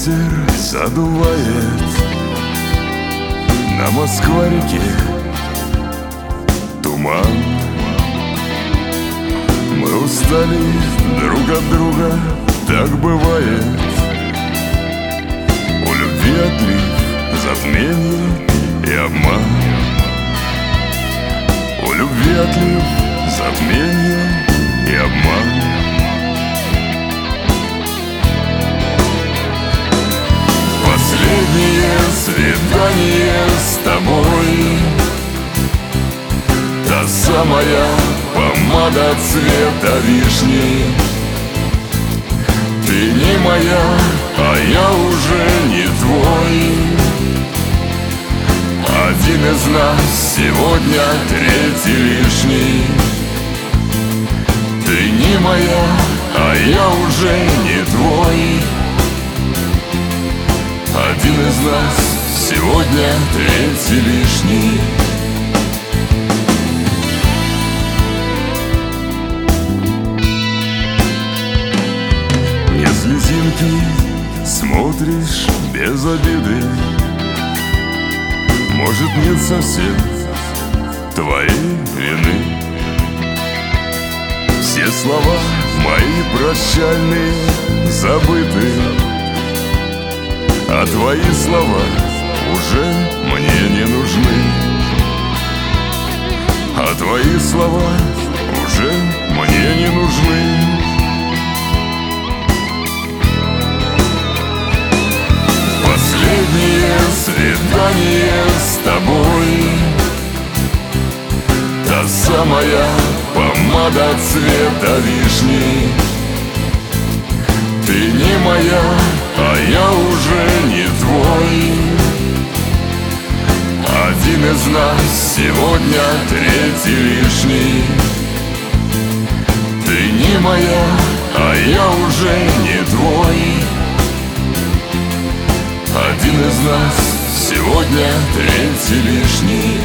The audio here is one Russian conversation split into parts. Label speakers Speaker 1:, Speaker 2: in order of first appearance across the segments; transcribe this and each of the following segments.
Speaker 1: Ветер задувает на Москва-реке туман. Мы устали друг от друга, так бывает. У любви отлив, затмение и обман. У любви отлив, затмение и обман. Последнее свидание с тобой, та самая помада цвета вишни. Ты не моя, а я уже не твой. Один из нас сегодня третий лишний. Ты не моя, а я уже не твой. Один из нас сегодня третий лишний. Не слезинки, смотришь без обиды. Может, нет совсем твоей вины. Все слова мои прощальные забыты, а твои слова уже мне не нужны. А твои слова уже мне не нужны. Последнее свидание с тобой, та самая помада цвета вишни. Ты не моя, а я уже не твой. Один из нас сегодня третий лишний. Ты не моя, а я уже не твой. Один из нас сегодня третий лишний.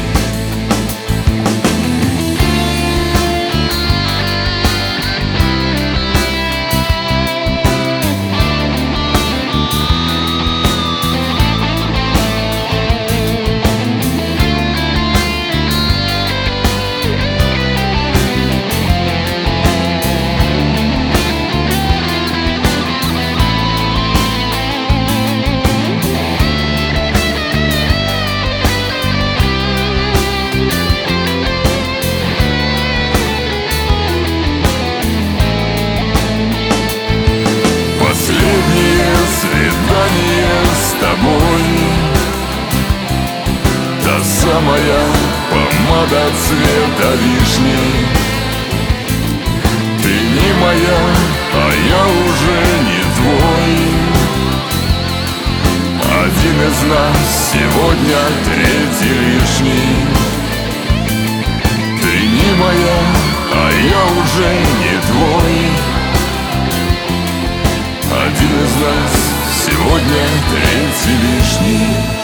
Speaker 1: Свидание с тобой, та самая помада цвета вишни. Ты не моя, а я уже не твой. Один из нас сегодня третий лишний. Ты не моя, а я уже не твой. Один из нас сегодня третий лишний.